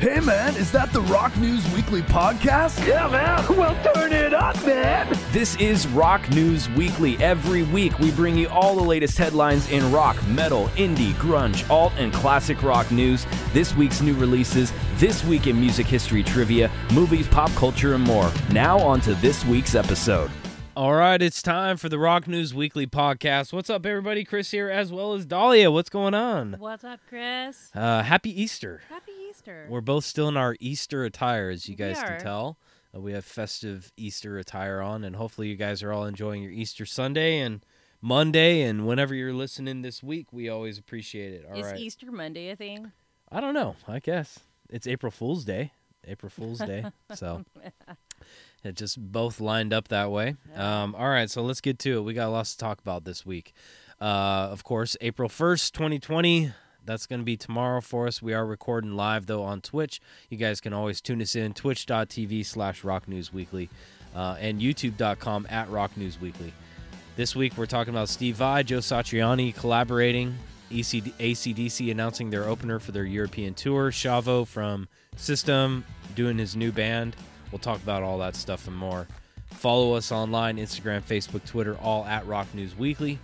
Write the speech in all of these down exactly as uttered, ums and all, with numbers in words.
Hey man, is that the Rock News Weekly podcast? Yeah, man. Well, turn it up, man. This is Rock News Weekly. Every week, we bring you all the latest headlines in rock, metal, indie, grunge, alt, and classic rock news. This week's new releases, this week in music history trivia, movies, pop culture, and more. Now on to this week's episode. All right, it's time for the Rock News Weekly podcast. What's up, everybody? Chris here, as well as Dahlia. What's going on? What's up, Chris? Uh, happy Easter. Happy Easter. We're both still in our Easter attire, as you guys We can are. tell. Uh, we have festive Easter attire on, and hopefully you guys are all enjoying your Easter Sunday and Monday, and whenever you're listening this week, we always appreciate it. All Is right. Easter Monday a thing? I don't know. I guess. It's April Fool's Day. April Fool's Day. So it just both lined up that way. Um, all right, so let's get to it. We got lots to talk about this week. Uh, of course, April first, twenty twenty. That's going to be tomorrow for us. We are recording live, though, on Twitch. You guys can always tune us in, twitch.tv slash Rock News Weekly, uh, and youtube.com at Rock News Weekly. This week, we're talking about Steve Vai, Joe Satriani collaborating, A C D C announcing their opener for their European tour, Shavo from System doing his new band. We'll talk about all that stuff and more. Follow us online, Instagram, Facebook, Twitter, all at Rock News Weekly.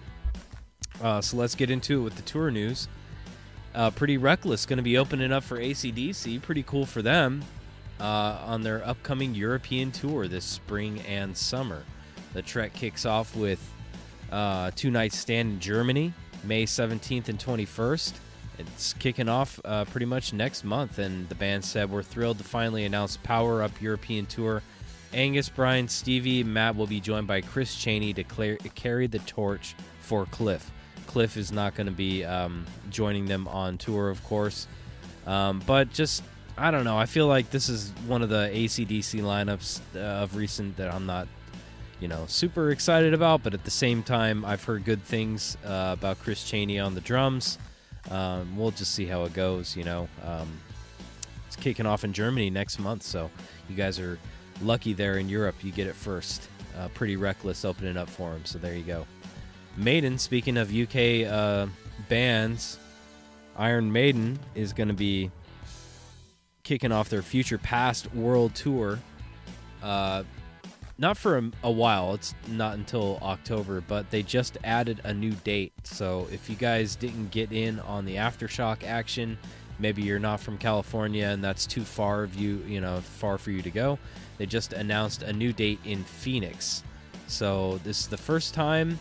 Uh, so let's get into it with the tour news. Uh, Pretty Reckless going to be opening up for A C D C. Pretty cool for them uh, on their upcoming European tour this spring and summer. The trek kicks off with uh, two nights stand in Germany, May seventeenth and twenty-first. It's kicking off uh, pretty much next month, and the band said, "We're thrilled to finally announce Power Up European Tour. Angus, Brian, Stevie, and Matt will be joined by Chris Chaney to clear, carry the torch for Cliff." Cliff is not going to be um, joining them on tour, of course. Um, but just, I don't know. I feel like this is one of the A C D C lineups uh, of recent that I'm not, you know, super excited about. But at the same time, I've heard good things uh, about Chris Chaney on the drums. Um, we'll just see how it goes, you know. Um, it's kicking off in Germany next month, so you guys are lucky there in Europe. You get it first. Uh, Pretty Reckless opening up for them, so there you go. Maiden, speaking of U K uh, bands, Iron Maiden is going to be kicking off their Future Past World Tour. Uh, not for a, a while. It's not until October, but they just added a new date. So if you guys didn't get in on the Aftershock action, maybe you're not from California and that's too far of you, you know, far for you to go. They just announced a new date in Phoenix. So this is the first time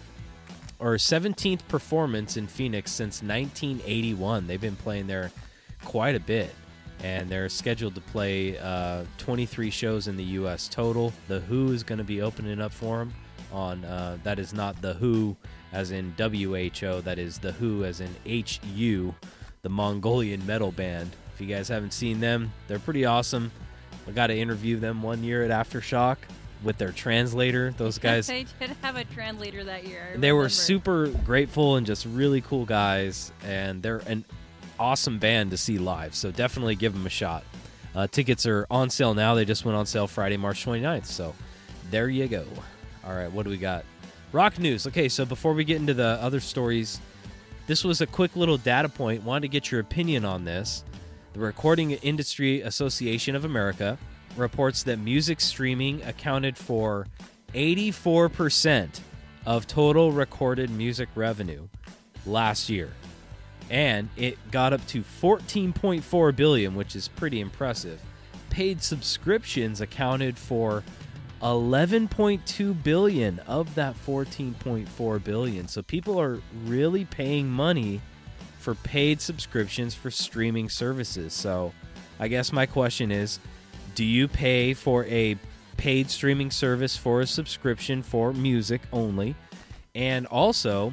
or seventeenth performance in Phoenix since nineteen eighty-one. They've been playing there quite a bit, and they're scheduled to play uh, twenty-three shows in the U S total. The Who is going to be opening up for them. On uh, that is not The Who as in W H O, that is The Who as in H U, the Mongolian metal band. If you guys haven't seen them, they're pretty awesome. I got to interview them one year at Aftershock with their translator. Those guys, They did have a translator that year. I they were remember. super grateful and just really cool guys, and they're an awesome band to see live, so definitely give them a shot. Uh, tickets are on sale now. They just went on sale Friday, March twenty-ninth, so there you go. All right, what do we got? Rock news. Okay, so before we get into the other stories, this was a quick little data point. Wanted to get your opinion on this. The Recording Industry Association of America reports that music streaming accounted for eighty-four percent of total recorded music revenue last year. And it got up to fourteen point four billion dollars, which is pretty impressive. Paid subscriptions accounted for eleven point two billion dollars of that fourteen point four billion dollars. So people are really paying money for paid subscriptions for streaming services. So I guess my question is, do you pay for a paid streaming service for a subscription for music only? And also,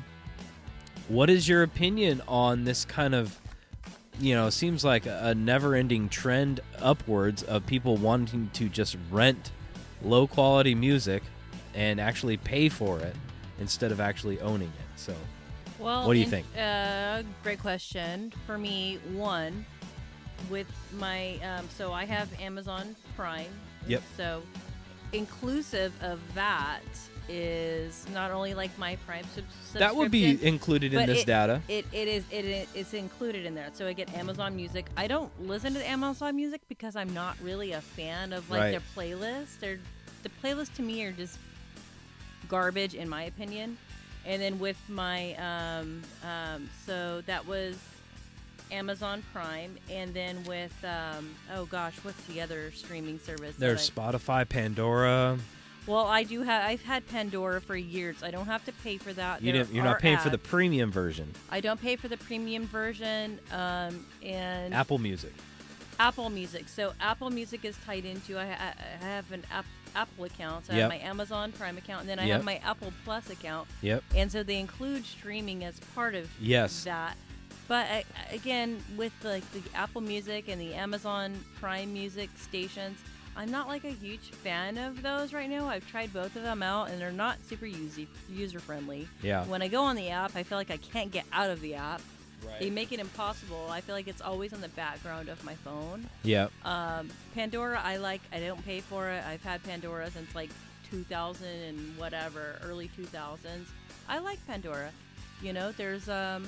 what is your opinion on this kind of, you know, seems like a never-ending trend upwards of people wanting to just rent low-quality music and actually pay for it instead of actually owning it? So, Well, what do you in- think? Uh, great question. For me, one, with my, um, so I have Amazon Prime. Yep. So inclusive of that, is not only like my Prime sub- subscription. That would be included in but this it, data. It it is it is it's included in there. So I get Amazon Music. I don't listen to Amazon Music because I'm not really a fan of like Right. their playlists. They're the playlists to me are just garbage in my opinion. And then with my um um so that was Amazon Prime, and then with um oh gosh, what's the other streaming service? that There's I- Spotify, Pandora. Well, I do have. I've had Pandora for years. I don't have to pay for that. You There didn't, you're are not paying for the ads. premium version. I don't pay for the premium version. Um, and Apple Music. Apple Music. So Apple Music is tied into. I, I, I have an app, Apple account. So I Yep. have my Amazon Prime account, and then I Yep. have my Apple Plus account. Yep. And so they include streaming as part of Yes. that. But I, again, with like the Apple Music and the Amazon Prime Music stations, I'm not like a huge fan of those right now. I've tried both of them out, and they're not super user user friendly. Yeah. When I go on the app, I feel like I can't get out of the app. Right. They make it impossible. I feel like it's always on the background of my phone. Yep. Um, Pandora, I like. I don't pay for it. I've had Pandora since like two thousand and whatever, early two thousands. I like Pandora. You know, there's um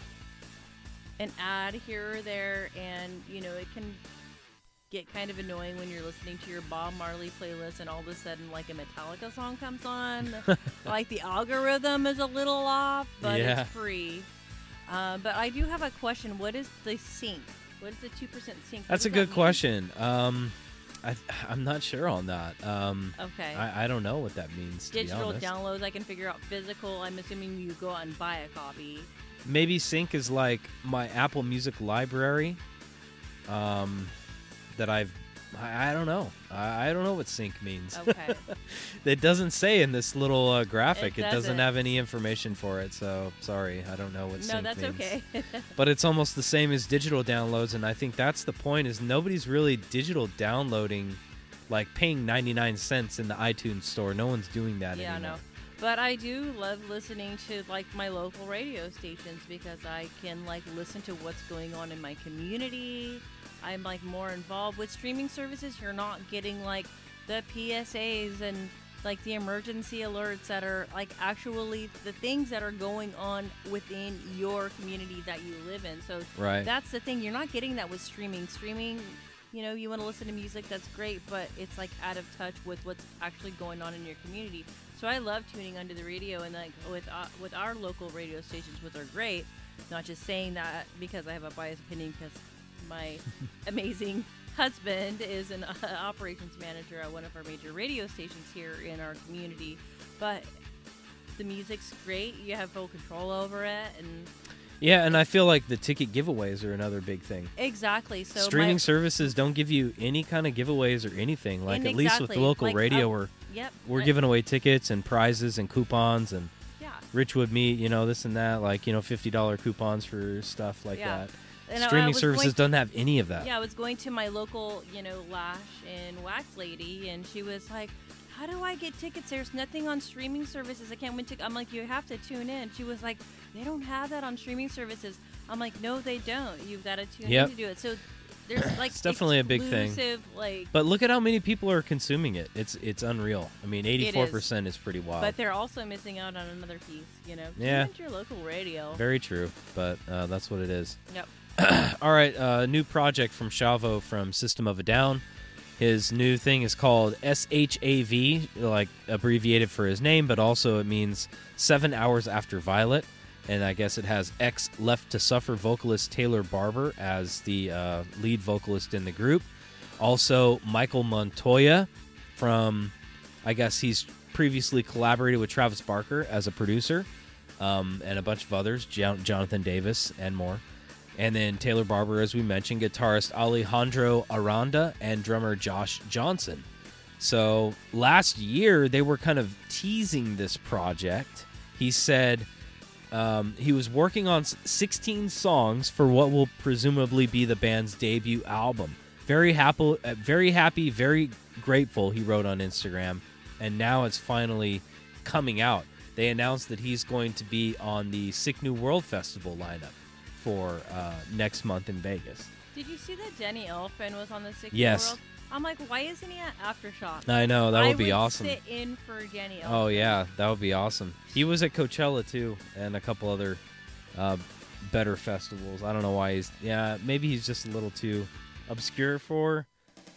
an ad here or there, and you know it can get kind of annoying when you're listening to your Bob Marley playlist, and all of a sudden like a Metallica song comes on. Like the algorithm is a little off, but Yeah. it's free. Uh, but I do have a question. What is the sync? What is the two percent sync? What That's a does good that mean? question. Um, I, I'm not sure on that. Um, Okay. I, I don't know what that means. To be Digital honest. downloads, I can figure out. Physical, I'm assuming you go out and buy a copy. Maybe sync is like my Apple Music library. Um, that I've. I, I don't know. I, I don't know what sync means. Okay. It doesn't say in this little uh, graphic. It It, doesn't doesn't. have any information for it. So sorry, I don't know what no, sync that's means. okay. But it's almost the same as digital downloads, and I think that's the point. Is nobody's really digital downloading, like paying ninety-nine cents in the iTunes store. No one's doing that Yeah, anymore. no. But I do love listening to like my local radio stations because I can like listen to what's going on in my community. I'm like more involved with streaming services. You're not getting like the P S As and like the emergency alerts that are like actually the things that are going on within your community that you live in. So Right. that's the thing. You're not getting that with streaming. Streaming, you know, you want to listen to music, that's great, but it's like out of touch with what's actually going on in your community. So I love tuning onto the radio, and like with uh, with our local radio stations, which are great. Not just saying that because I have a biased opinion, because my amazing husband is an uh, operations manager at one of our major radio stations here in our community. But the music's great. You have full control over it, and Yeah, and I feel like the ticket giveaways are another big thing. exactly. So Streaming my, services don't give you any kind of giveaways or anything. Like And at least with exactly, the local like, radio, uh, we're Yep. we're I- giving away tickets and prizes and coupons and Yeah. Richwood Meat, you know, this and that, like, you know, fifty dollar coupons for stuff like Yeah. that. And I- I Streaming was services going- doesn't have any of that. Yeah, I was going to my local, you know, lash and wax lady, and she was like, "How do I get tickets? There's nothing on streaming services. I can't win tickets." I'm like, "You have to tune in." She was like, "They don't have that on streaming services." I'm like, "No, they don't. You've got to tune Yep. in to do it." So there's like It's definitely a big thing. exclusive, like, But look at how many people are consuming it. It's it's unreal. I mean, eighty-four percent is pretty wild. but they're also missing out on another piece. You know, Yeah. tune into your local radio. Very true, but uh, that's what it is. Yep. All right, uh, new project from Shavo from System of a Down. His new thing is called S H A V, like abbreviated for his name, but also it means Seven Hours After Violet. And I guess it has ex Left to Suffer vocalist Taylor Barber as the uh, lead vocalist in the group. Also, Michael Montoya from, I guess he's previously collaborated with Travis Barker as a producer, um, and a bunch of others, Jon- Jonathan Davis and more. And then Taylor Barber, as we mentioned, guitarist Alejandro Aranda, and drummer Josh Johnson. So last year, they were kind of teasing this project. He said um, he was working on sixteen songs for what will presumably be the band's debut album. Very happy, uh, very happy, very grateful, he wrote on Instagram. And now it's finally coming out. They announced that he's going to be on the Sick New World Festival lineup for uh, next month in Vegas. Did you see that Danny Elfman was on the Sick Yes. World? I'm like, why isn't he at Aftershock? I know, that would I be would awesome. Sit in for Danny Elfman. Oh yeah, that would be awesome. He was at Coachella too, and a couple other uh, better festivals. I don't know why he's. Yeah, maybe he's just a little too obscure for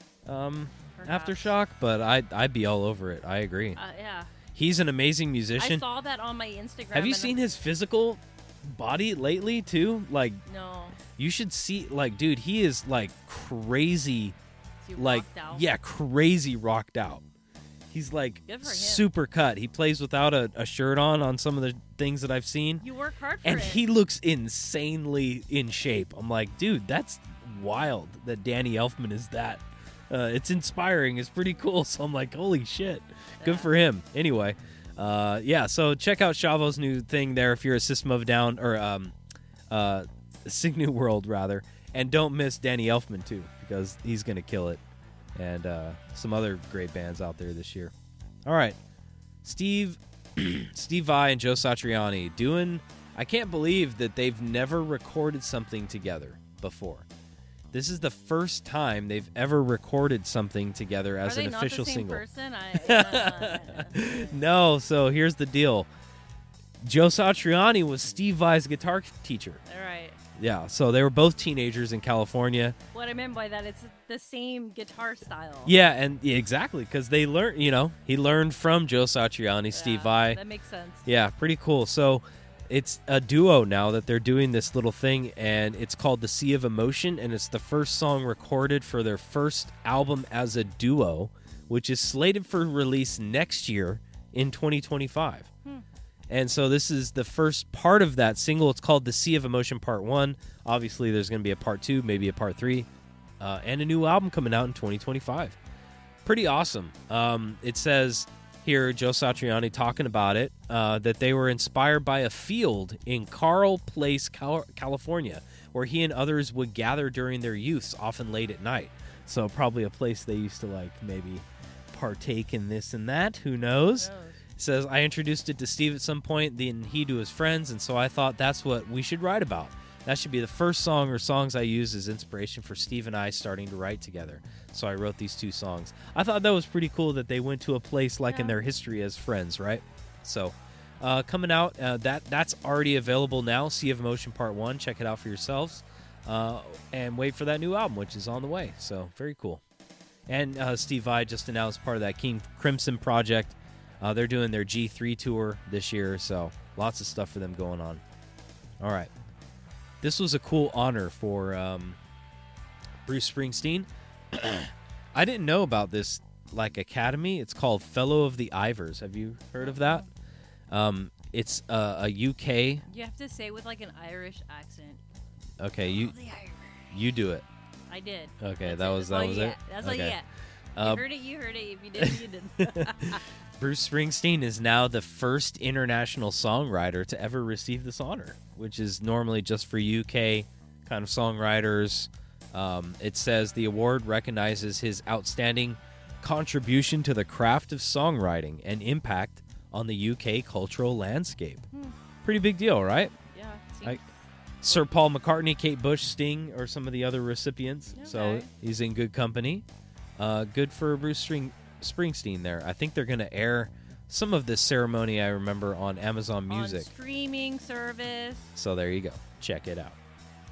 um, Perhaps. Aftershock, but I I'd be all over it. I agree. Uh, yeah. He's an amazing I musician. saw that on my Instagram. Have you and seen his physical body lately too? Like, No. you should see. Like, dude, he is like crazy. Is he Like, rocked out? yeah, crazy rocked out. He's like Good for him. super cut. He plays without a, a shirt on on some of the things that I've seen. You work hard for And it. he looks insanely in shape. I'm like, dude, that's wild that Danny Elfman is that. Uh, it's inspiring. It's pretty cool. So I'm like, holy shit. Good Yeah. for him. Anyway, uh, yeah, so check out Chavo's new thing there if you're a System of a Down or um, uh, Sig New World, rather. And don't miss Danny Elfman, too, because he's going to kill it. And uh, some other great bands out there this year. All right. Steve Steve Vai and Joe Satriani doing... I can't believe that they've never recorded something together before. This is the first time they've ever recorded something together as Are an they official not the same single. person? I, uh, No, so here's the deal. Joe Satriani was Steve Vai's guitar teacher. all right. Yeah, so they were both teenagers in California. What I meant by that, it's the same guitar style. Yeah, and yeah, exactly, because they learned, you know, he learned from Joe Satriani, Steve Yeah, Vai. That makes sense. Yeah, pretty cool. So it's a duo now that they're doing this little thing, and it's called The Sea of Emotion, and it's the first song recorded for their first album as a duo, which is slated for release next year in twenty twenty-five. Hmm. And so this is the first part of that single. It's called The Sea of Emotion Part one. Obviously, there's going to be a Part two, maybe a Part three, uh, and a new album coming out in twenty twenty-five. Pretty awesome. Um, it says here, Joe Satriani talking about it, uh, that they were inspired by a field in Carl Place, Cal- California, where he and others would gather during their youths, often late at night. So probably a place they used to, like, maybe partake in this and that. Who knows? Knows. It says, I introduced it to Steve at some point, then he to his friends, and so I thought that's what we should write about. That should be the first song or songs I use as inspiration for Steve and I starting to write together. So I wrote these two songs. I thought that was pretty cool that they went to a place like in Yeah. their history as friends, right? So uh, coming out, uh, that that's already available now, Sea of Emotion Part one. Check it out for yourselves. Uh, and wait for that new album, which is on the way. So very cool. And uh, Steve Vai just announced part of that King Crimson project. Uh, they're doing their G three tour this year, so lots of stuff for them going on. All right. This was a cool honor for um, Bruce Springsteen. I didn't know about this like academy. It's called Fellow of the Ivors. Have you heard of that? Um, it's uh, a U K. You have to say it with like an Irish accent. Okay, you The Irish. you do it. I did. Okay, That's that it. was That's all that was you it. get. That's all you Okay. get. Uh, You heard it, you heard it. If you didn't, you didn't. Bruce Springsteen is now the first international songwriter to ever receive this honor, which is normally just for U K kind of songwriters. Um, it says the award recognizes his outstanding contribution to the craft of songwriting and impact on the U K cultural landscape. Hmm. Pretty big deal, right? Yeah. seems- I- Sir Paul McCartney, Kate Bush, Sting are some of the other recipients, so Okay. he's in good company. Uh, good for Bruce String- Springsteen there. I think they're going to air some of this ceremony, I remember, on Amazon Music. On streaming service. So there you go. Check it out.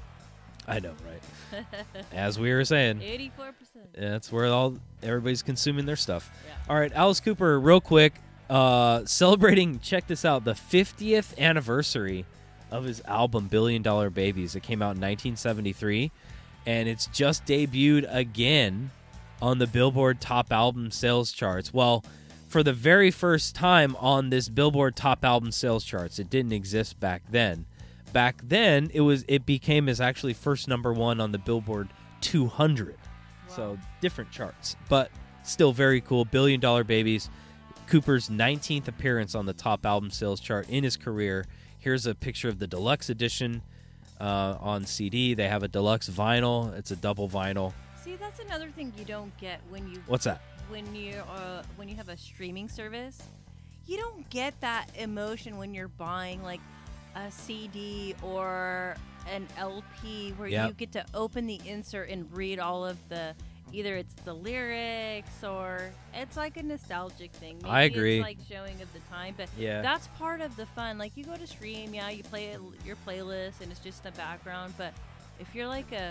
I know, right? As we were saying, eighty-four percent. that's where all everybody's consuming their stuff. Yeah. All right, Alice Cooper, real quick, uh, celebrating, check this out, the fiftieth anniversary of his album Billion Dollar Babies. It came out in nineteen seventy-three, and it's just debuted again on the Billboard Top Album Sales charts. Well, for the very first time on this Billboard Top Album Sales charts. It didn't exist back then. Back then, it was it became his actually first number one on the Billboard two hundred. Wow. So different charts, but still very cool. Billion Dollar Babies, Cooper's nineteenth appearance on the top album sales chart in his career. Here's a picture of the deluxe edition uh, on C D. They have a deluxe vinyl. It's a double vinyl. See, that's another thing you don't get when you What's that? when you uh, when you have a streaming service. You don't get that emotion when you're buying like a C D or an L P where Yep. you get to open the insert and read all of the either it's the lyrics or it's like a nostalgic thing. Maybe I agree. It's like showing of the time, but Yeah. that's part of the fun. Like you go to stream, yeah, you play it, your playlist, and it's just the background. But if you're like a,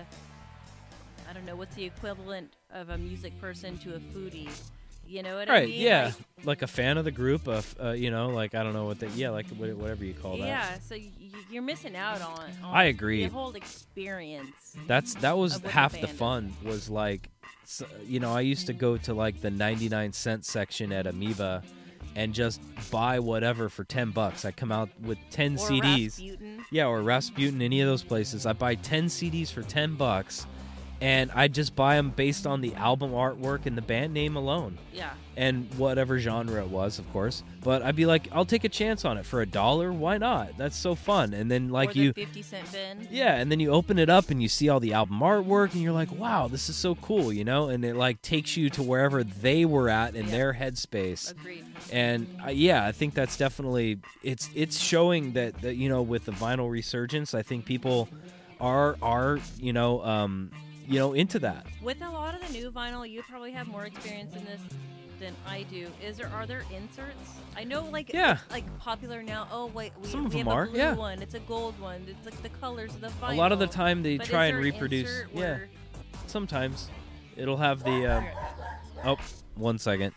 I don't know, what's the equivalent of a music person to a foodie? You know what I Right, mean? yeah. Like, Like a fan of the group, of, uh, you know, like, I don't know what they, yeah, like wha- whatever you call that. yeah. So y- you're missing out on. on I agree. The whole experience. That's That was Of what the half the band is. fun, was like, s- you know, I used to go to like the ninety-nine cent section at Amoeba and just buy whatever for ten bucks. I come out with ten Or C Ds. Rasputin. Yeah, or Rasputin, any of those places. I buy ten C Ds for ten bucks, and I just buy them based on the album artwork and the band name alone, Yeah. and whatever genre it was, of course. But I'd be like, I'll take a chance on it for a dollar. Why not? That's so fun. And then like or the you, fifty cent bin. yeah, and then you open it up and you see all the album artwork, and you're like, wow, this is so cool, you know? And it like takes you to wherever they were at in Yeah. their headspace. Agreed. And uh, yeah, I think that's definitely it's it's showing that, that you know, with the vinyl resurgence, I think people are are you know um you know into that. With a lot of the new vinyl, you probably have more experience in this than I do. Is there are there inserts? I know, like Yeah. it's, like popular now. Oh wait, we, Some of we them have are, a blue yeah. one. It's a gold one. It's like the colors of the vinyl. A lot of the time they But try is and there an reproduce. insert Yeah, where- sometimes it'll have the. Uh, oh, one second.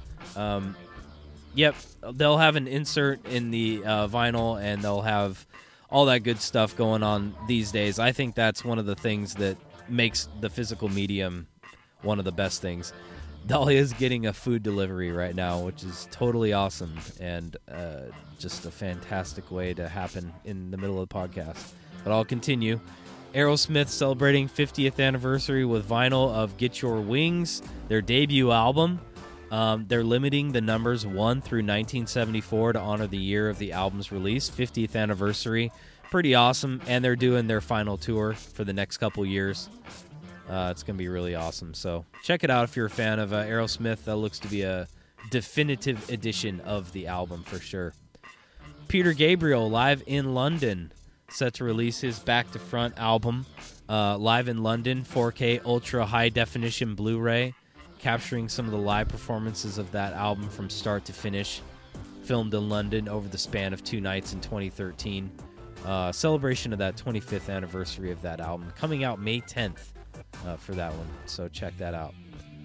Um, yep, they'll have an insert in the uh, vinyl, and they'll have all that good stuff going on these days. I think that's one of the things that makes the physical medium one of the best things. Dahlia is getting a food delivery right now, which is totally awesome and uh, just a fantastic way to happen in the middle of the podcast. But I'll continue. Aerosmith celebrating fiftieth anniversary with vinyl of Get Your Wings, their debut album. Um, they're limiting the numbers one through nineteen seventy-four to honor the year of the album's release, fiftieth anniversary. Pretty awesome, and they're doing their final tour for the next couple years. Uh, it's going to be really awesome. So check it out if you're a fan of uh, Aerosmith. That looks to be a definitive edition of the album for sure. Peter Gabriel live in London, set to release his Back to Front album uh, live in London, four K ultra high definition Blu-ray, capturing some of the live performances of that album from start to finish, filmed in London over the span of two nights in twenty thirteen. Uh, celebration of that twenty-fifth anniversary of that album, coming out May tenth uh, for that one, so check that out.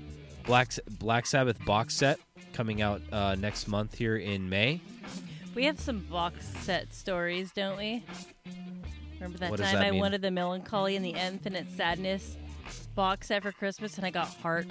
Black Black Sabbath box set coming out uh, next month here in May. We have some box set stories, don't we? Remember that What does time that I mean? wanted the Melancholy and the Infinite Sadness box set for Christmas and I got Heart?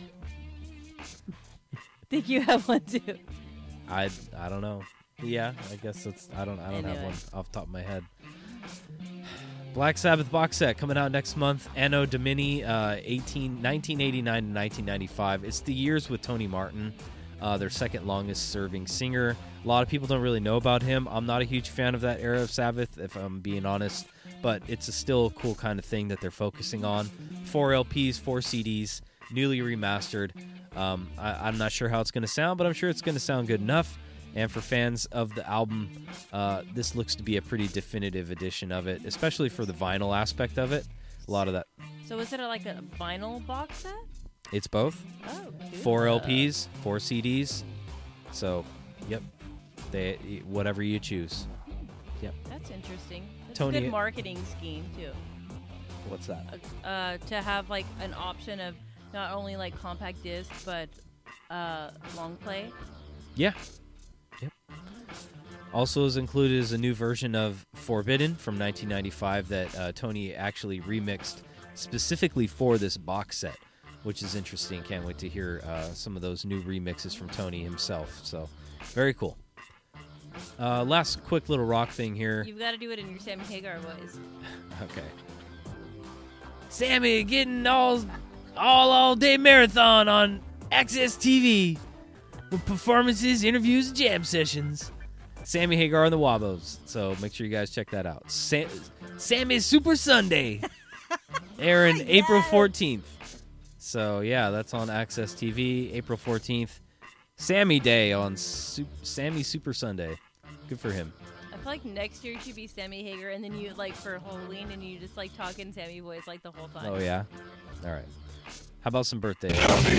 Think you have one too? I I don't know. Yeah, I guess that's I don't I don't have Anyway. one off the top of my head. Black Sabbath box set coming out next month. Anno Domini, uh, eighteen, nineteen eighty-nine to nineteen ninety-five. It's the years with Tony Martin, uh, their second longest serving singer. A lot of people don't really know about him. I'm not a huge fan of that era of Sabbath, if I'm being honest, but it's a still a cool kind of thing that they're focusing on. Four L Ps, four C Ds, newly remastered. Um, I, I'm not sure how it's going to sound, but I'm sure it's going to sound good enough. And for fans of the album, uh, this looks to be a pretty definitive edition of it, especially for the vinyl aspect of it. A lot of that. So is it a, like a vinyl box set? It's both. Oh, cool. Four L Ps, four C Ds. So, yep. They whatever you choose. Yep. That's interesting. That's Tony- a good marketing scheme too. What's that? Uh, to have like an option of not only like compact disc but uh, long play. Yeah. Yep. Also is included is a new version of Forbidden from nineteen ninety-five that uh, Tony actually remixed specifically for this box set, which is interesting. Can't wait to hear uh, some of those new remixes from Tony himself. So, very cool. Uh, last quick little rock thing here. You've got to do it in your Sammy Hagar voice. Okay. Sammy getting all all all day marathon on Access T V with performances, interviews, and jam sessions. Sammy Hagar and the Wabos. So make sure you guys check that out. Sam, Sammy's Super Sunday, airing April fourteenth. So yeah, that's on Access T V, April fourteenth. Sammy Day on Su- Sammy Super Sunday. Good for him. I feel like next year should be Sammy Hagar, and then you like for Halloween, and you just like talk in Sammy voice like the whole time. Oh yeah. All right. How about some birthday?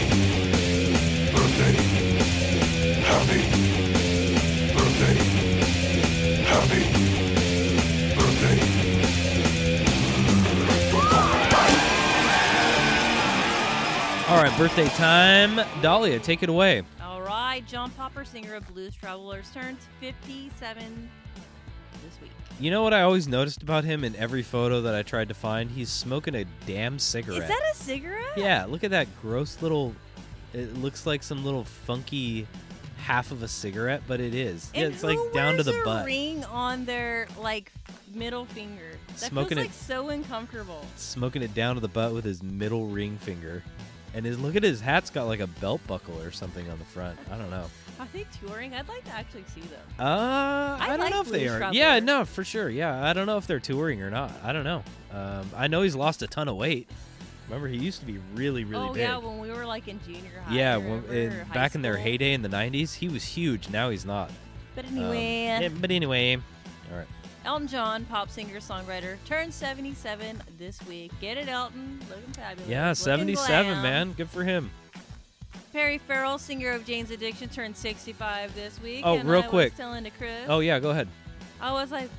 All right, birthday time. Dahlia, take it away. All right, John Popper, singer of Blues Travelers, turns fifty-seven this week. You know what I always noticed about him in every photo that I tried to find? He's smoking a damn cigarette. Is that a cigarette? Yeah, look at that gross little... It looks like some little funky half of a cigarette, but it is. And yeah, it's who like down to wears the a butt. ring on their like middle finger? That Smoking feels it- like so uncomfortable. Smoking it down to the butt with his middle ring finger. And his look at his hat's got like a belt buckle or something on the front. I don't know. Are they touring? I'd like to actually see them. Uh, I, I don't like know if they Blues are. Traveler. Yeah, no, for sure. Yeah, I don't know if they're touring or not. I don't know. Um, I know he's lost a ton of weight. Remember, he used to be really, really oh big. yeah, when we were like in junior high. Yeah, I when, remember, in, or high back in their school. heyday in the nineties, he was huge. Now he's not. But Um, anyway, yeah, but anyway, all right. Elton John, pop singer songwriter, turns seventy-seven this week. Get it, Elton? Looking fabulous. Yeah, Looking seventy-seven, glam. man. Good for him. Perry Farrell, singer of Jane's Addiction, turned sixty-five this week. Oh, and real I quick. was telling to Chris. Oh yeah, go ahead. I was like,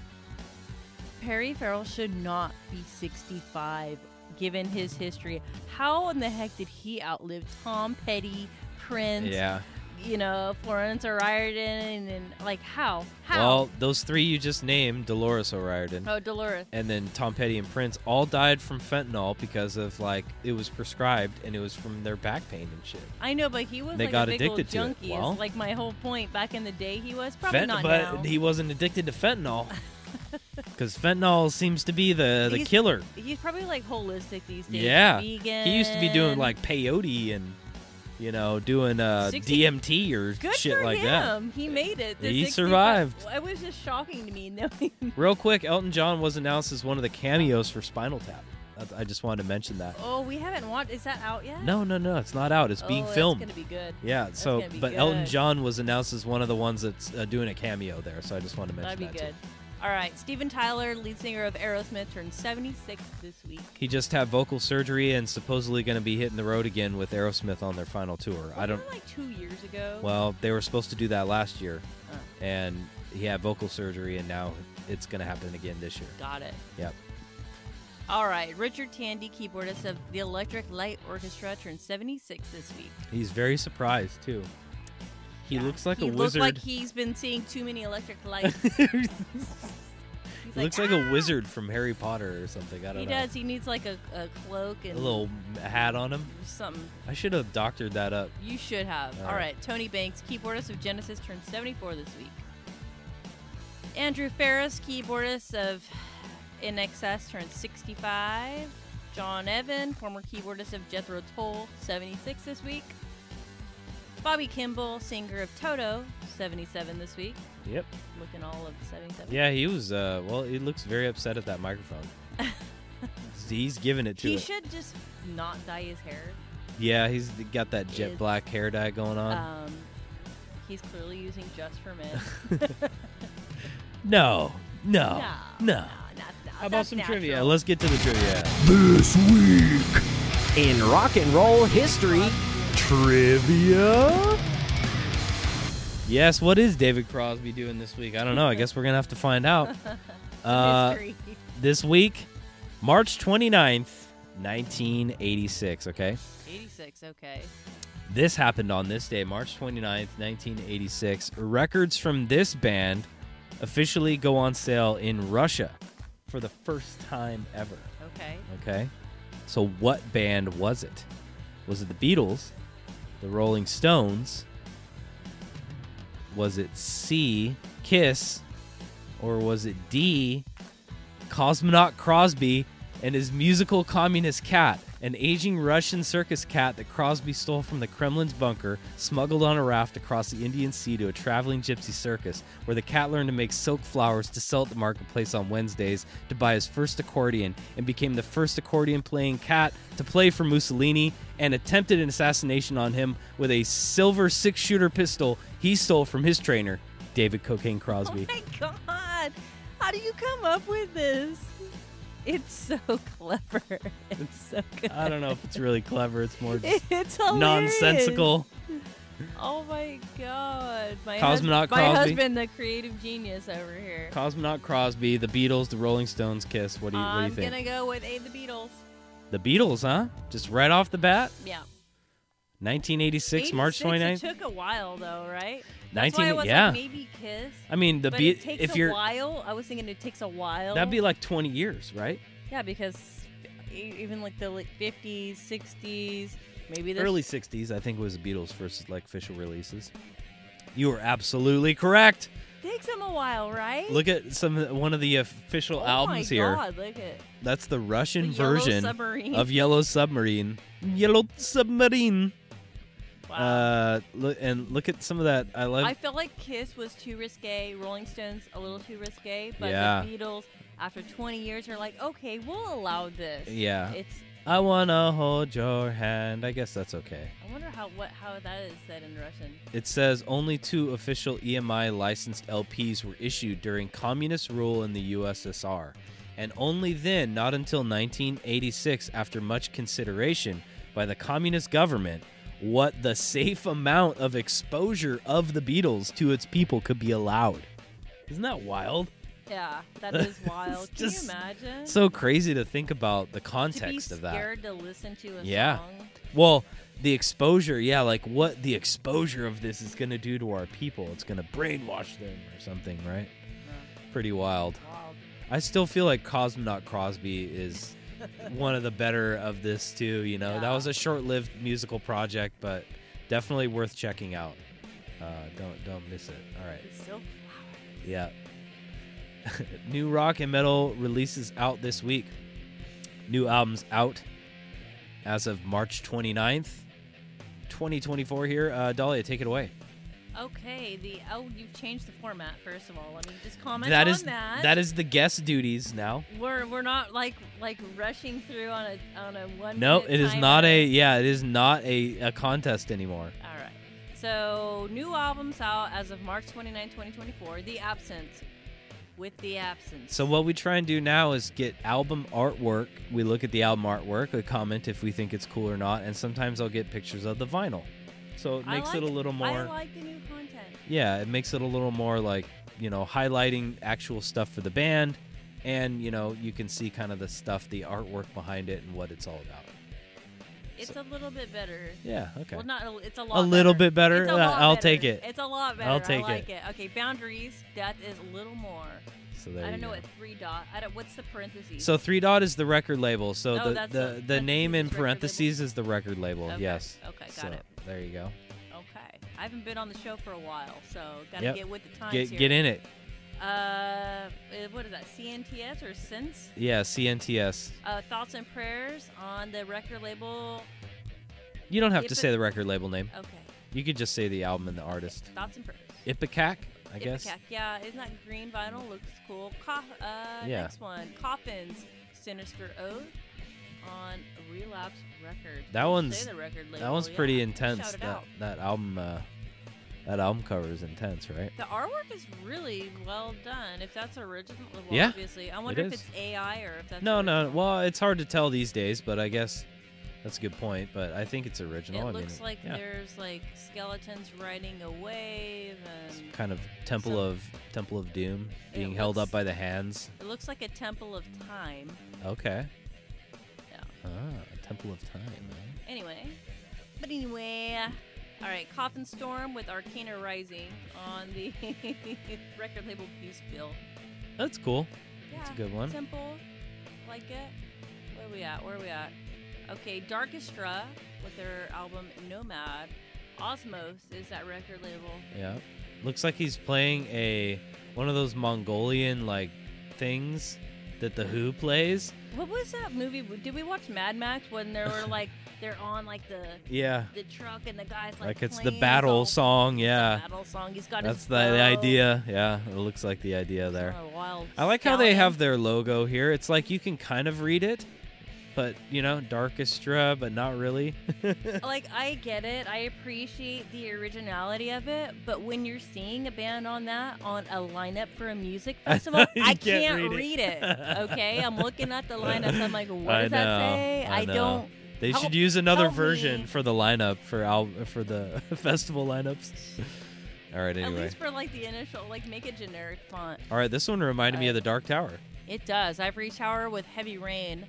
Perry Farrell should not be sixty-five, given his history. How in the heck did he outlive Tom Petty, Prince, Yeah. you know, Florence O'Riordan, and like how? How? Well, those three you just named, Dolores O'Riordan, oh, Dolores. and then Tom Petty and Prince, all died from fentanyl because of like it was prescribed and it was from their back pain and shit. I know, but he was They like got a big addicted old to it. junkie. Well- Is like my whole point. Back in the day, he was probably Fent- not but now. he wasn't addicted to fentanyl because fentanyl seems to be the the He's- killer. He's probably like holistic these days. Yeah, Vegan. he used to be doing like peyote and you know doing uh, sixty D M T or Good shit for like that. him. He made it. The He sixty-five survived. It was just shocking to me knowing. Real quick, Elton John was announced as one of the cameos for Spinal Tap. That's- I just wanted to mention that. Oh, we haven't watched. Is that out yet? No, no, no, it's not out. It's being oh, filmed. It's gonna be good. Yeah, That's so gonna be but Elton good. John was announced as one of the ones that's uh, doing a cameo there. So I just wanted to That'd mention be that good. too. All right, Steven Tyler, lead singer of Aerosmith, turned seventy-six this week. He just had vocal surgery and supposedly going to be hitting the road again with Aerosmith on their final tour. I don't. Wasn't that like two years ago. Well, they were supposed to do that last year, Oh. and he had vocal surgery, and now it's going to happen again this year. Got it. Yep. All right, Richard Tandy, keyboardist of the Electric Light Orchestra, turned seventy-six this week. He's very surprised too. He Yeah. looks like he a looks wizard. like he's been seeing too many electric lights. he He's looks like "Ah!" a wizard from Harry Potter or something. I don't He know. does. He needs like a, a cloak and A little hat on him. something. I should have doctored that up. You should have. All All right. right. Tony Banks, keyboardist of Genesis, turned seventy-four this week. Andrew Ferris, keyboardist of In Excess, turned sixty-five. John Evan, former keyboardist of Jethro Tull, seventy-six this week. Bobby Kimball, singer of Toto, seventy-seven this week. Yep. Looking all of the seventy-seven. Yeah, he was. Uh, well, he looks very upset at that microphone. He's giving it to He it. should just not dye his hair. Yeah, he's got that jet It's- black hair dye going on. Um, he's clearly using Just for Men. no, no, No, no. not, not, How about that's some natural. trivia? Let's get to the trivia. This week In rock and roll history, trivia. Yes, what is David Crosby doing this week? I don't know. I guess we're gonna have to find out. Uh, History. this week, March twenty-ninth, nineteen eighty-six. Okay. eighty-six, okay. This happened on this day, March twenty-ninth, nineteen eighty-six. Records from this band officially go on sale in Russia for the first time ever. Okay. Okay? So what band was it? Was it the Beatles, the Rolling Stones? Was it C, Kiss? Or was it D, Cosmonaut Crosby and his musical communist cat, an aging Russian circus cat that Crosby stole from the Kremlin's bunker, smuggled on a raft across the Indian Sea to a traveling gypsy circus, where the cat learned to make silk flowers to sell at the marketplace on Wednesdays to buy his first accordion, and became the first accordion-playing cat to play for Mussolini, and attempted an assassination on him with a silver six-shooter pistol he stole from his trainer, David Cocaine Crosby. Oh my God. How do you come up with this? It's so clever. It's so good. I don't know if it's really clever. It's more just It's hilarious. nonsensical. Oh my god. My, Cosmonaut hus- my Crosby. husband, the creative genius over here. Cosmonaut Crosby, the Beatles, the Rolling Stones, Kiss. What do you, what do you I'm think? gonna go with A, the Beatles. The Beatles, huh? Just right off the bat? Yeah. nineteen eighty-six, March eighty-six, twenty-ninth? It took a while though, right? That's nineteen why I was yeah. like maybe Kiss. I mean, the but beat it takes if a you're while. I was thinking it takes a while. that'd be like twenty years, right? Yeah, because e- even like the like fifties, sixties, maybe the Early sixties, I think was the Beatles' first like official releases. You were absolutely correct. takes them a while, right? Look at some one of the official oh albums my here. God, look at That's the Russian The Yellow version Submarine. of Yellow Submarine. Yellow Submarine. wow. Uh, look, and look at some of that. I love. I felt like Kiss was too risque, Rolling Stones a little too risque, but Yeah. the Beatles, after twenty years, are like, okay, we'll allow this. Yeah. It's. I wanna hold your hand. I guess that's okay. I wonder how what how that is said in Russian. It says only two official E M I licensed L Ps were issued during communist rule in the U S S R, and only then, not until nineteen eighty-six, after much consideration by the communist government, what the safe amount of exposure of the Beatles to its people could be allowed. Isn't that wild? Yeah, that is wild. It's Can just you imagine? So crazy to think about the to be context of that. scared to listen to a Yeah. song. Well, the exposure, yeah, like what the exposure of this is going to do to our people. It's going to brainwash them or something, right? Pretty wild. Wild. I still feel like Cosmonaut Crosby is one of the better of this too, you know. That Yeah. was a short-lived musical project, but definitely worth checking out. Uh, don't don't miss it. All right. It's so Yeah. New rock and metal releases out this week. New albums out as of March twenty-ninth, twenty twenty-four here. Uh, Dahlia, take it away. okay. The oh, you've changed the format. First of all, let me just comment That on is that. that is the guest duties now. We're we're not like like rushing through on a on a one. No, minute it is timer. not a yeah, it is not a, a contest anymore. All right. So new albums out as of March twenty-ninth, twenty twenty-four. The Absence. With the Absence. So what we try and do now is get album artwork. We look at the album artwork, we comment if we think it's cool or not, and sometimes I'll get pictures of the vinyl. So it I makes like, it a little more I like the new content. Yeah, it makes it a little more like, you know, highlighting actual stuff for the band, and, you know, you can see kind of the stuff, the artwork behind it and what it's all about. It's a little bit better. Yeah, okay. Well, not. a- It's a lot. A little better. bit better? It's a Uh, lot I'll better. take it. It's a lot better. I'll take I like it. Okay, boundaries. That is a little more. So there I you don't know go. what three dot. I don't. What's the parentheses? So Three Dot is the record label. So Oh, the that's the, the- the name in parentheses record parentheses is the record label. Okay, Yes. okay, got so, it. There you go. Okay, I haven't been on the show for a while, so gotta Yep. get with the times Get here. get in it. Uh, uh, what is that? C N T S or Sense? Yeah, C N T S. Uh, thoughts and prayers on the record label. You don't have to Ip- say the record label name. Okay, You could just say the album and the artist. thoughts and prayers. Ipecac, I guess. Ipecac. Yeah, isn't that green vinyl? Looks cool. Co- uh, Yeah. Next one, Coffins, Sinister Oath on Relapse Records. That Don't one's- say the record label. That one's yeah. pretty Shout intense. it That out. that album uh, that album cover is intense, right? The artwork is really well done. If that's original, well, Yeah, obviously. I wonder if is. it's A I or if that's No, no. original. Well, it's hard to tell these days, but I guess that's a good point. But I think it's original. It I looks mean, like yeah. there's like skeletons riding a wave, and kind of Temple So- of Temple of Doom It being held looks- up by the hands. it looks like a temple of time. Okay. Yeah. Ah, Temple of Time. eh? Anyway, but anyway, all right. Coffin Storm with Arcana Rising on the record label Peace Bill. That's cool. Yeah, That's a good one. Simple, like it. Where we at? Where we at? Okay, Darkestra with their album Nomad. Osmos is that record label. Yeah. Looks like he's playing a one of those Mongolian like things that the Who plays. What was that movie? Did we watch Mad Max when they were like they're on like the Yeah. the truck and the guy's like Like it's the playing battle all- song, the yeah. battle song. He's got That's his the, the bow. idea. Yeah, it looks like the idea there. Oh, wild I like how they stallion. have their logo here. It's like you can kind of read it, but you know, Darkestra, but not really. Like, I get it. I appreciate the originality of it, but when you're seeing a band on that on a lineup for a music festival, You I can't can't read read it. it. Okay, I'm looking at the lineups. I'm like, what I does that know, say? I know. don't. They Help- should use another help version me. for the lineup for al- for the festival lineups. All right, At anyway. least for like the initial, like make a generic font. All right, this one reminded me of the Dark Tower. It does. Ivory Tower with Heavy Rain.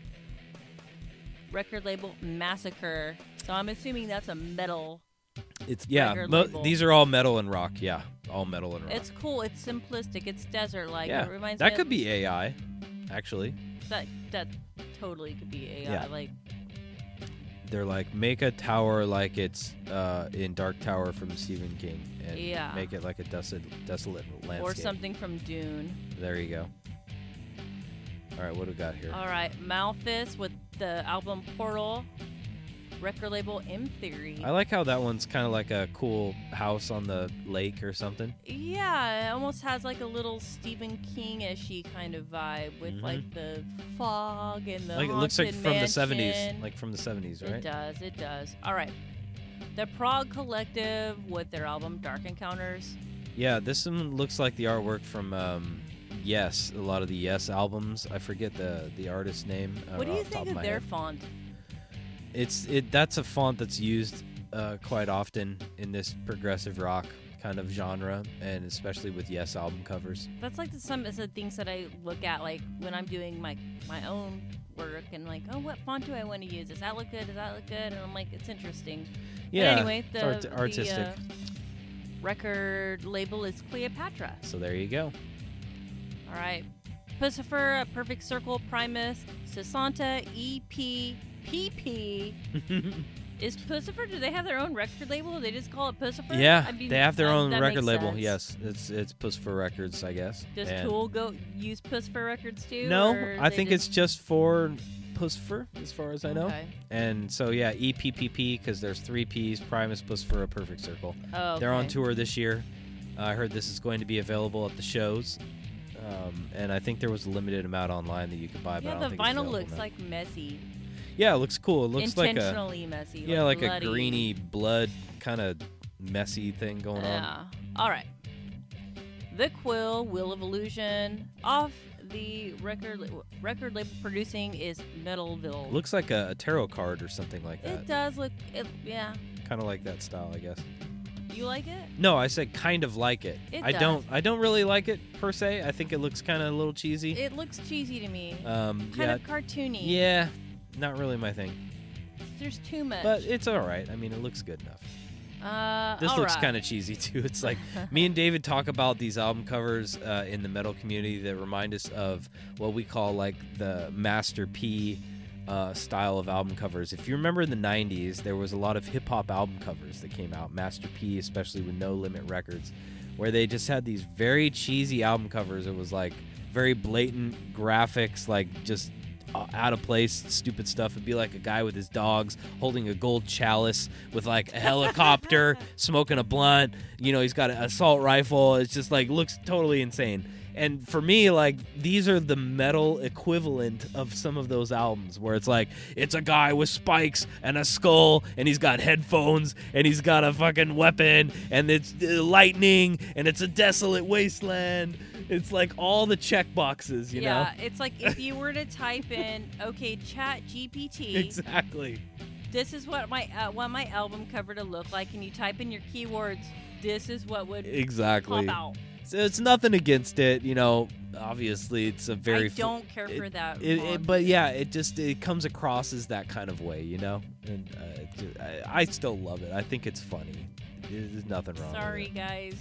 Record label Massacre. So I'm assuming that's a metal. It's yeah. Record Mo- label. these are all metal and rock. Yeah, all metal and rock. It's cool. It's simplistic. It's desert-like. yeah, It reminds that me could of, be A I, actually. that. That totally could be A I. Yeah. Like They're like, make a tower like it's uh, in Dark Tower from Stephen King, and Yeah. make it like a desolate, desolate landscape. or something from Dune. There you go. All right, what do we got here? All right, Malthus with the album Portal. Record label M Theory. I like how that one's kind of like a cool house on the lake or something. Yeah, it almost has like a little Stephen King-ishy kind of vibe with Mhm. like the fog and the Like it looks like haunted from the seventies, mansion. like from the seventies, It right? does, it does. All right. The Prague Collective with their album Dark Encounters. Yeah, this one looks like the artwork from um, Yes, a lot of the Yes albums. I forget the the artist's name. uh, What do you off the top think of my their head. font? It's it. That's a font that's used uh, quite often in this progressive rock kind of genre, and especially with Yes album covers. That's like the, some of the things that I look at, like when I'm doing my my own work, and like, oh, what font do I want to use? Does that look good? Does that look good? And I'm like, it's interesting. Yeah, But anyway, it's the, art- the, artistic. uh, record label is Cleopatra. So there you go. All right. Pucifer, Perfect Circle, Primus, Sasanta, E P, P P. Is Pucifer, do they have their own record label? They just call it Pucifer? Yeah, I mean, they have their that- own that record makes label. sense. Yes, it's it's Pucifer Records, I guess. Does And- Tool go use Pucifer Records too? No, or I they think just, it's just for Pucifer, as far as I know. Okay. And so yeah, E P P P because there's three P's: Primus, Pucifer, a Perfect Circle. Oh, They're on okay. tour this year. Uh, I heard this is going to be available at the shows, um, and I think there was a limited amount online that you could buy. But I Yeah, don't the think it's vinyl available looks now. like messy. Yeah, it looks cool. It looks like a Intentionally messy. yeah, like, bloody. a greeny blood kind of messy thing going on. Yeah. All right. The Quill, Wheel of Illusion. Off the record record label producing is Metalville. Looks like a, a tarot card or something like It that. does look. It, yeah. Kind of like that style, I guess. You like it? No, I said kind of like it. It I does. don't. I don't really like it per se. I think it looks kind of a little cheesy. It looks cheesy to me. um, kind yeah, of cartoony. yeah, not really my thing. There's too much. But it's all right. I mean, it looks good enough. uh, This all looks right. kind of cheesy too. It's like me and David talk about these album covers uh, in the metal community that remind us of what we call like the Master P uh, style of album covers. If you remember in the nineties, there was a lot of hip hop album covers that came out. Master P, especially with No Limit Records, where they just had these very cheesy album covers. It was like very blatant graphics, like just uh, out of place, stupid stuff. It'd be like a guy with his dogs holding a gold chalice with like a helicopter, smoking a blunt. You know, he's got an assault rifle. It's just like looks totally insane. And for me, like, these are the metal equivalent of some of those albums where it's like, it's a guy with spikes and a skull, and he's got headphones, and he's got a fucking weapon, and it's uh, lightning, and it's a desolate wasteland. It's like all the check boxes, you yeah, it's like if you were to type in, okay, Chat G P T, know? Exactly. this is what my uh, want my album cover to look like, and you type in your keywords, this is what would Exactly. pop out. So it's nothing against it, you know. Obviously, it's a very. I don't care for it- that. It, font. it, but yeah, it just it comes across as that kind of way, you know. And uh, it ju- I, I still love it. I think it's funny. There's nothing wrong. Sorry, with it. guys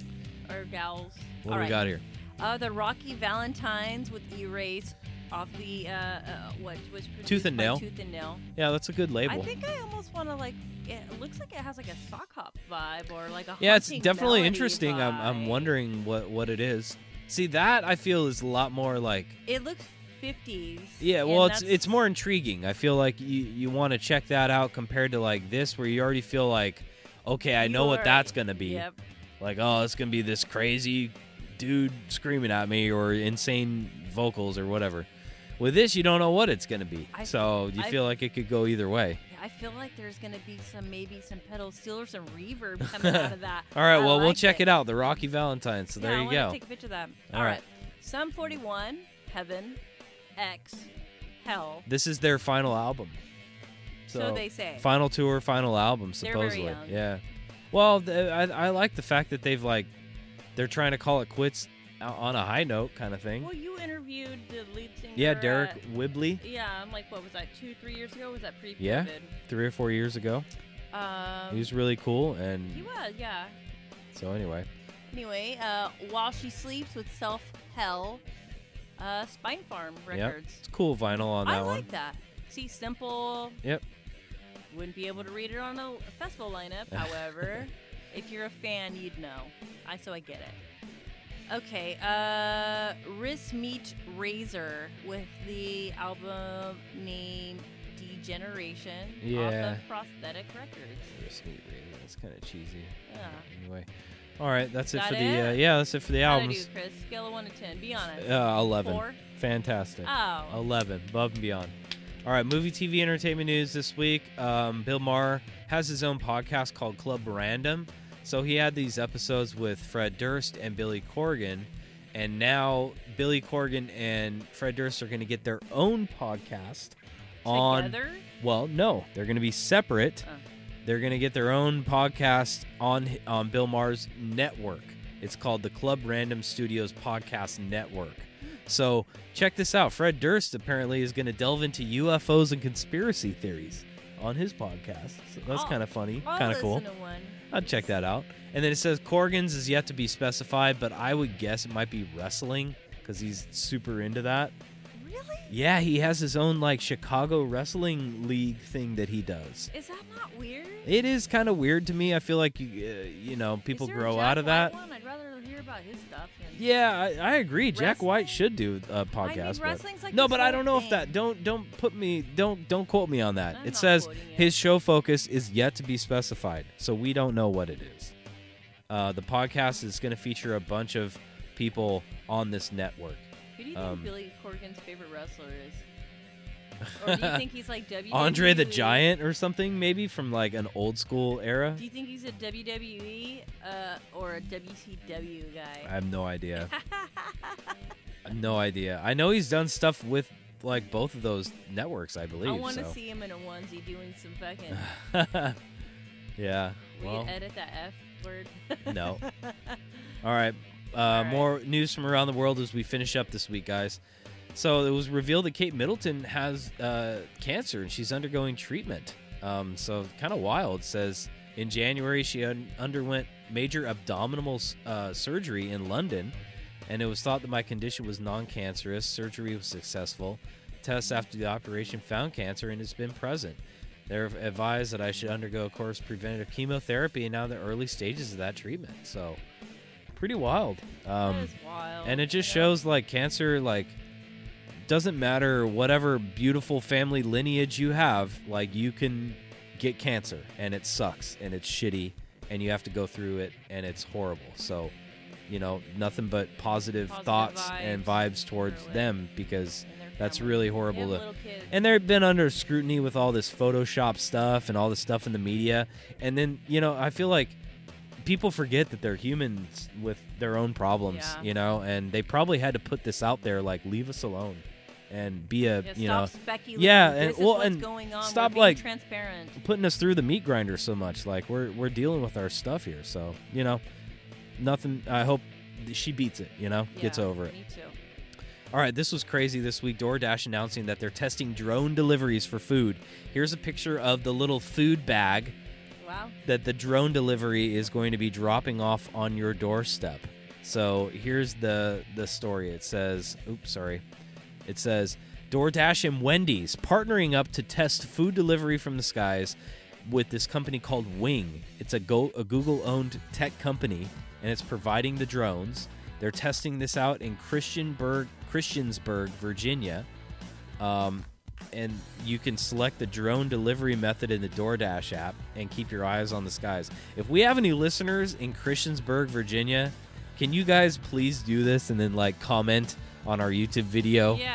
or gals. What All do we right. got here? Uh, the Rocky Valentines with Erase off the uh, uh what was produced Tooth and by Nail. Tooth and Nail. Yeah, that's a good label. I think I almost want to like. It looks like it has like a sock hop vibe or like a. yeah, it's haunting definitely melody interesting. I'm I'm vibe. wondering what what it is. See, that I feel is a lot more like. It looks fifties. Yeah, and well, it's that's- it's more intriguing. I feel like you you want to check that out compared to like this, where you already feel like, okay, I you know what are- that's gonna be. Yep. Like, oh, it's gonna be this crazy dude screaming at me or insane vocals or whatever. With this, you don't know what it's going to be. I- so you I- feel like it could go either way. I feel like there's gonna be some maybe some pedal steel or some reverb coming out of that. All right, I well, we'll like check it. out. The Rocky Valentine. So yeah, there I you wanna go. Take a picture of that. All All right. right. Sum forty-one, Heaven, X, Hell. This is their final album. So they say. Final tour, final album, They're very supposedly. young. Yeah. Well, th- I, I like the fact that they've like, they're trying to call it quits o- on a high note kind of thing. Well, you interviewed the lead singer. Yeah, Derek at- Whibley, yeah, I'm like, what was that? Two, three years ago? Was that pre-COVID? Yeah. three or four years ago. Um, He was really cool, and He was, yeah. so anyway. Anyway, uh, While She Sleeps with Self Hell, uh, Spine Farm Yep. Records. It's cool vinyl on that I one. like that. See, simple. Yep. Wouldn't be able to read it on a, a festival lineup. However, if you're a fan, you'd know. I so I get it. Okay, uh, Wrist Meet Razor with the album named Degeneration off Yeah. of Prosthetic Records. Sweet Radio. That's kind of cheesy. Yeah. Anyway. All right, that's it That for the it? uh, yeah, that's it for the How did I albums. do, Chris? Scale of one to ten. Be honest. Uh, eleven. Four? Fantastic. Oh. eleven, above and beyond. All right, movie, T V, entertainment news this week. Um, Bill Maher has his own podcast called Club Random. So he had these episodes with Fred Durst and Billy Corgan, and now Billy Corgan and Fred Durst are going to get their own podcast on. Together? Well, no, they're going to be separate. Oh. They're going to get their own podcast on on Bill Maher's network. It's called the Club Random Studios Podcast Network. So check this out. Fred Durst apparently is going to delve into U F Os and conspiracy theories on his podcast. So that's I'll- kind of funny, I'll kind of cool. listen to one. I'd check that out. And then it says Corgan's is yet to be specified, but I would guess it might be wrestling because he's super into that. Really? Yeah, he has his own like Chicago Wrestling League thing that he does. Is that not weird? It is kind of weird to me. I feel like you, uh, you know, people Is there a grow Jack out of White that. One? I'd rather hear about his stuff. Than Yeah, I, I agree. Jack Wrestling? White should do a I podcast. mean, but wrestling's like no, this but I whole don't know if thing. that. Don't don't put me. Don't don't quote me on that. I'm it not says quoting you. his show focus is yet to be specified, so we don't know what it is. Uh, the podcast is going to feature a bunch of people on this network. Who do you Um, think Billy Corgan's favorite wrestler is? Or do you think he's like W W E? Andre the Giant or something, maybe from like an old school era. Do you think he's a W W E uh, or a W C W guy? I have no idea. I have no idea. I know he's done stuff with like both of those networks, I believe. I want to so. see him in a onesie doing some fucking. Yeah. Will Well, you edit that F word? no. All right. Uh, All right. More news from around the world as we finish up this week, guys. So it was revealed that Kate Middleton has uh, cancer and she's undergoing treatment. Um, so kind of wild. It says in January she un- underwent major abdominal uh, surgery in London, and it was thought that my condition was non-cancerous. Surgery was successful. Tests after the operation found cancer and it's been present. They're advised that I should undergo, of course, preventative chemotherapy, and now the early stages of that treatment. So pretty wild. Um, that is wild. and it just yeah. shows like cancer, like doesn't matter whatever beautiful family lineage you have, like you can get cancer and it sucks and it's shitty and you have to go through it and it's horrible. So, you know, nothing but positive, Positive thoughts vibes and vibes towards their way. them because And their that's family. really They horrible have to little kids. and they've been under scrutiny with all this Photoshop stuff and all this stuff in the media. And then, you know, I feel like people forget that they're humans with their own problems, Yeah. you know, and they probably had to put this out there, like, leave us alone and be a, yeah, you stop know, speculating. yeah, This and- is well, what's and going on. stop, We're being like, transparent. putting us through the meat grinder so much. Like, we're, we're dealing with our stuff here. So, you know, nothing. I hope she beats it, you know, gets Yeah, over it. Me too. All right, this was crazy this week. DoorDash announcing that they're testing drone deliveries for food. Here's a picture of the little food bag Wow. that the drone delivery is going to be dropping off on your doorstep. So here's the the story. It says, oops, sorry. It says, DoorDash and Wendy's partnering up to test food delivery from the skies with this company called Wing. It's a, go, a Google-owned tech company, and it's providing the drones. They're testing this out in Christiansburg, Christiansburg, Virginia. Um, and you can select the drone delivery method in the DoorDash app and keep your eyes on the skies. If we have any listeners in Christiansburg, Virginia, can you guys please do this and then like comment on our YouTube video? Yeah.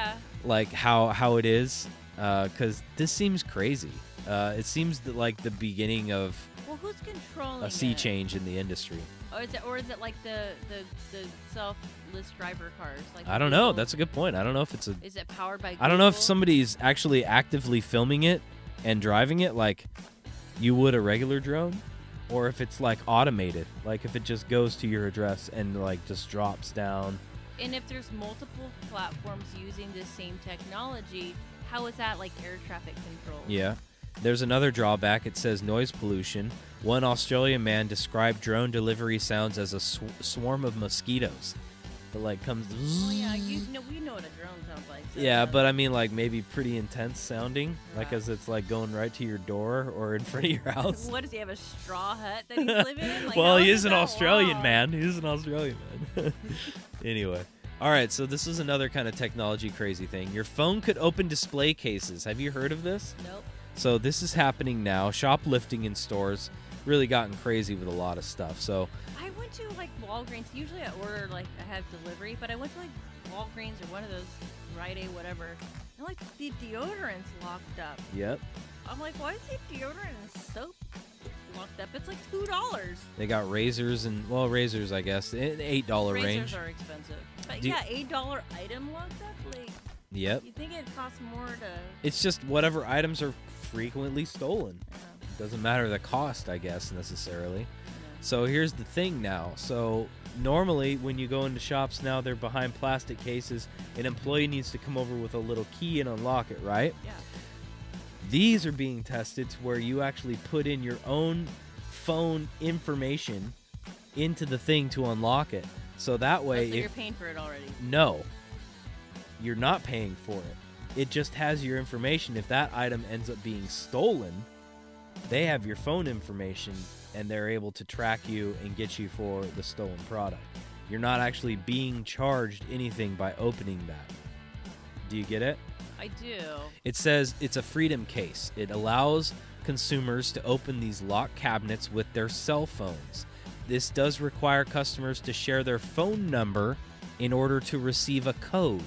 like how how it is, because this seems crazy. Uh, it seems that, like the beginning of Well, who's controlling a sea it? change in the industry. Or is it, or is it like the the, the selfless driver cars? Like I don't know. Google? That's a good point. I don't know if it's a. Is it powered by? Google? I don't know if somebody's actually actively filming it and driving it like you would a regular drone, or if it's like automated, like if it just goes to your address and like just drops down. And if there's multiple platforms using this same technology, how is that like air traffic control? Yeah. There's another drawback. It says noise pollution. One Australian man described drone delivery sounds as a sw- swarm of mosquitoes. That like comes. Oh yeah, you know we know what a drone sounds like. So Yeah, uh, but I mean like maybe pretty intense sounding, like Yeah. as it's like going right to your door or in front of your house. what does he have, a straw hut that he's living in? Like, Well, how he is is it an that Australian long? man. He is an Australian man. Anyway. All right, so this is another kind of technology crazy thing. Your phone could open display cases. Have you heard of this? Nope. So this is happening now. Shoplifting in stores really gotten crazy with a lot of stuff. So I went to like Walgreens. Usually I order like I have delivery, but I went to like Walgreens or one of those Rite Aid, whatever. And like the deodorant's locked up. yep, I'm like, why is the deodorant and soap locked up? It's like two dollars. they got razors and well, razors I guess in eight dollar Razors range. are expensive. But Do you- yeah, eight dollar item locked up. Like, Yep, you think it costs more to? it's just whatever items are frequently stolen. Yeah, Doesn't matter the cost, I guess necessarily. yeah. So here's the thing now. So normally when you go into shops now, they're behind plastic cases. An employee needs to come over with a little key and unlock it, right? Yeah. These are being tested to where you actually put in your own phone information into the thing to unlock it. So that Oh, way, so if you're paying for it already. no, you're not paying for it. It just has your information. If that item ends up being stolen, they have your phone information and they're able to track you and get you for the stolen product. You're not actually being charged anything by opening that. Do you get it? I do. It says it's a freedom case. It allows consumers to open these locked cabinets with their cell phones. This does require customers to share their phone number in order to receive a code.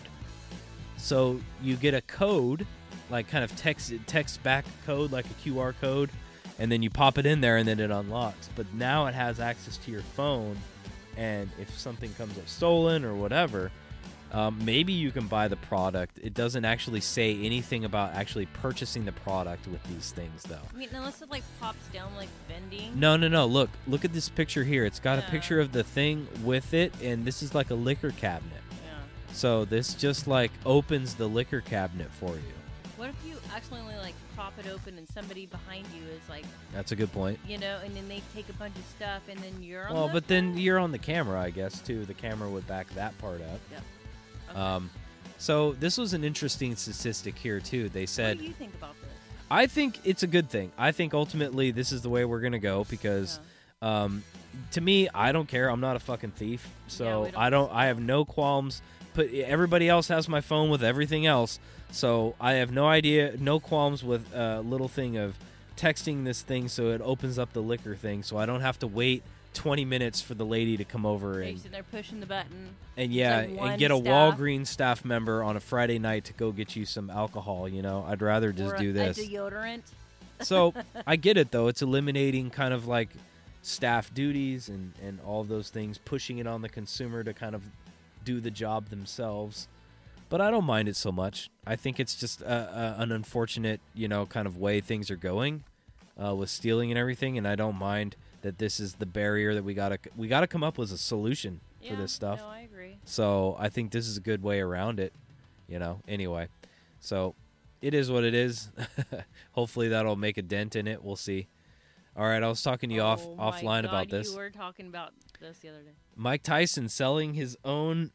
So you get a code, like kind of text text back code, like a Q R code, and then you pop it in there and then it unlocks. But now it has access to your phone, and if something comes up stolen or whatever, um, maybe you can buy the product. It doesn't actually say anything about actually purchasing the product with these things, though. I mean, unless it like pops down like vending. No, no, no. Look, look at this picture here. It's got a Yeah. picture of the thing with it, and this is like a liquor cabinet. Yeah. So this just like opens the liquor cabinet for you. What if you accidentally like pop it open and somebody behind you is like, That's a good point. you know, and then they take a bunch of stuff and then you're on Well, the but then phone? you're on the camera, I guess, too. The camera would back that part up. Yep. Okay. Um, so this was an interesting statistic here, too. They said, what do you think about this? I think it's a good thing. I think ultimately this is the way we're going to go because um, to me, I don't care. I'm not a fucking thief. Yeah, So we don't I don't, I have no qualms. But everybody else has my phone with everything else. So I have no idea, no qualms with a little thing of texting this thing so it opens up the liquor thing so I don't have to wait twenty minutes for the lady to come over You're and sitting there pushing the button. and yeah like one and get a staff. Walgreens staff member on a Friday night to go get you some alcohol. You know, I'd rather just or do a, this. A deodorant. So I get it though. It's eliminating kind of like staff duties and and all of those things, pushing it on the consumer to kind of do the job themselves. But I don't mind it so much. I think it's just a, a, an unfortunate, you know, kind of way things are going uh, with stealing and everything. And I don't mind that this is the barrier that we gotta we gotta come up with a solution Yeah, for this stuff. No, I agree. So I think this is a good way around it, you know. Anyway, so it is what it is. Hopefully that'll make a dent in it. We'll see. All right, I was talking to you off Oh my offline about God, this. You were talking about this the other day. Mike Tyson selling his own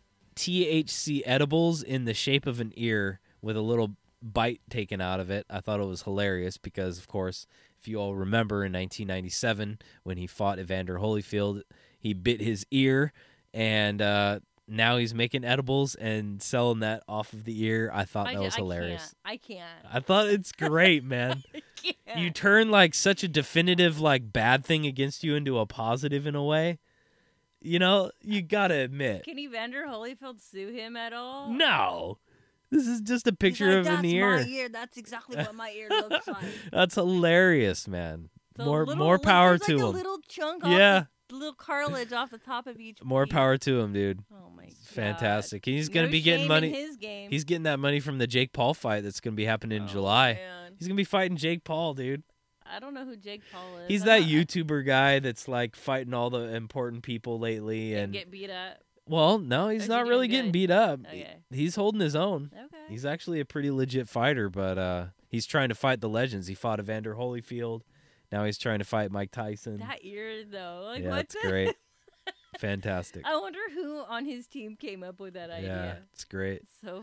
T H C edibles in the shape of an ear with a little bite taken out of it. I thought it was hilarious because, of course, if you all remember in nineteen ninety-seven when he fought Evander Holyfield, he bit his ear, and uh, now he's making edibles and selling that off of the ear. I thought I, that ca- was I hilarious. Can't. I can't. I thought it's great, man. I can't. You turn like such a definitive like bad thing against you into a positive in a way. You know, you gotta admit. Can Evander Holyfield sue him at all? No. This is just a He's picture like, of That's an ear. my ear. That's exactly what my ear looks like. That's hilarious, man. So more little, more like, power there's to like him. A little chunk Yeah. off the little cartilage off the top of each. More piece. power to him, dude. Oh my god. Fantastic. He's gonna No be getting shame money. in his game. He's getting that money from the Jake Paul fight that's gonna be happening in Oh, July. man. He's gonna be fighting Jake Paul, dude. I don't know who Jake Paul is. He's I'm that not- YouTuber guy that's like fighting all the important people lately, and and get beat up. well, no, Or he's is not he really doing getting good? beat up. Okay. He's holding his own. Okay. He's actually a pretty legit fighter, but uh, he's trying to fight the legends. He fought Evander Holyfield. Now he's trying to fight Mike Tyson. That ear though. Like yeah, what it's the- great. Fantastic. I wonder who on his team came up with that Yeah, idea. it's great. So,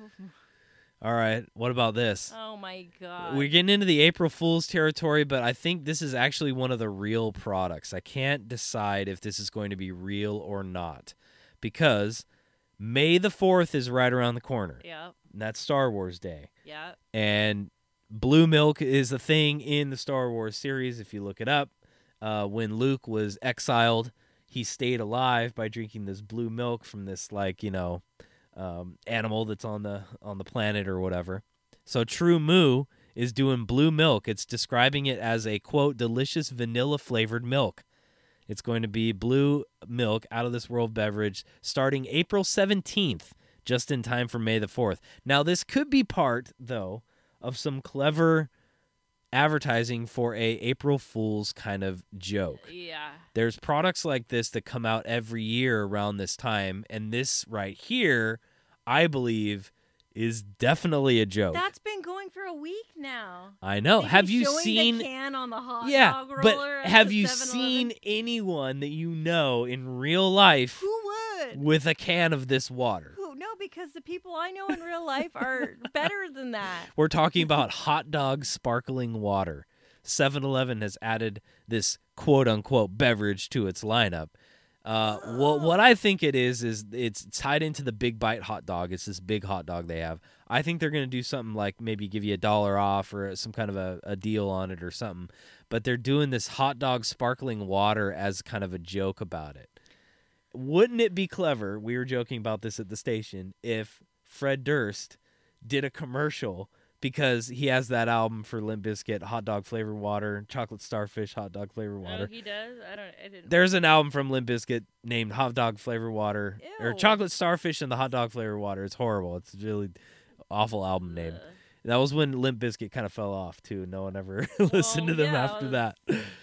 All right, what about this? oh my god. We're getting into the April Fool's territory, but I think this is actually one of the real products. I can't decide if this is going to be real or not because May the fourth is right around the corner. Yeah. And that's Star Wars Day. Yeah. And blue milk is a thing in the Star Wars series, if you look it up. Uh, when Luke was exiled, he stayed alive by drinking this blue milk from this, like, you know, um, animal that's on the on the planet or whatever. So True Moo is doing blue milk. It's describing it as a, quote, delicious vanilla-flavored milk. It's going to be blue milk, out of this world beverage, starting April seventeenth, just in time for May the fourth. Now, this could be part, though, of some clever advertising for a April Fool's kind of joke. Yeah. There's products like this that come out every year around this time, and this right here, I believe, is definitely a joke. That's been going for a week now. I know. They've Have been you showing seen? the can on the hot Yeah, dog roller but at have the you seven eleven? seen anyone that you know in real life Who would? with a can of this water? Who? No, because the people I know in real life are better than that. We're talking about hot dog sparkling water. seven eleven has added this quote-unquote beverage to its lineup. Uh, what what I think it is is it's tied into the Big Bite hot dog. It's this big hot dog they have. I think they're going to do something like maybe give you a dollar off or some kind of a, a deal on it or something. But they're doing this hot dog sparkling water as kind of a joke about it. Wouldn't it be clever, we were joking about this at the station, if Fred Durst did a commercial because he has that album for Limp Bizkit, Hot Dog Flavored Water, Chocolate Starfish Hot Dog Flavored Water. Oh, he does. I don't. I didn't. There's an album from Limp Bizkit named Hot Dog Flavored Water, or Ew. Chocolate Starfish and the Hot Dog Flavored Water. It's horrible. It's a really awful album name. Ugh. That was when Limp Bizkit kind of fell off too. No one ever listened to Well, them yeah, after it that.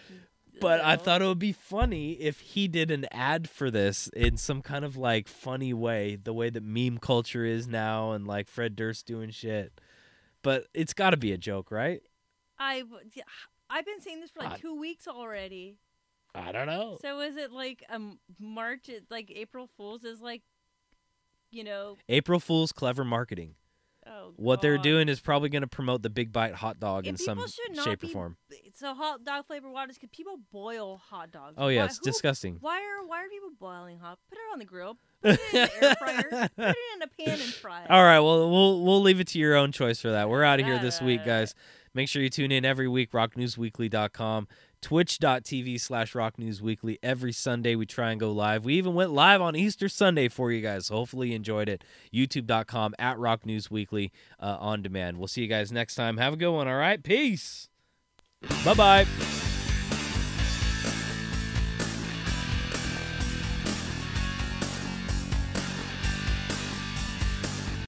But I Ew. thought it would be funny if he did an ad for this in some kind of like funny way, the way that meme culture is now, and like Fred Durst doing shit. But it's got to be a joke, right? I. I've been saying this for like I- two weeks already. I don't know. So is it like um March? it- Like April Fools is like, you know. April Fool's clever marketing. Oh, What they're God. doing is probably going to promote the Big Bite hot dog in And some people should not shape or be- form. So hot dog flavored waters, because people boil hot dogs. Oh yeah, Why- it's who- disgusting. Why are why are people boiling hot? Put it on the grill. Put it in the air fryer. Put it in a pan and fry it. All right, well, we'll we'll leave it to your own choice for that. We're out of here this week, Alright. guys. Make sure you tune in every week, rock news weekly dot com, twitch.tv slash rocknewsweekly. Every Sunday we try and go live. We even went live on Easter Sunday for you guys, so hopefully you enjoyed it. youtube dot com at rocknewsweekly uh, on demand. We'll see you guys next time. Have a good one, all right? Peace. Bye-bye.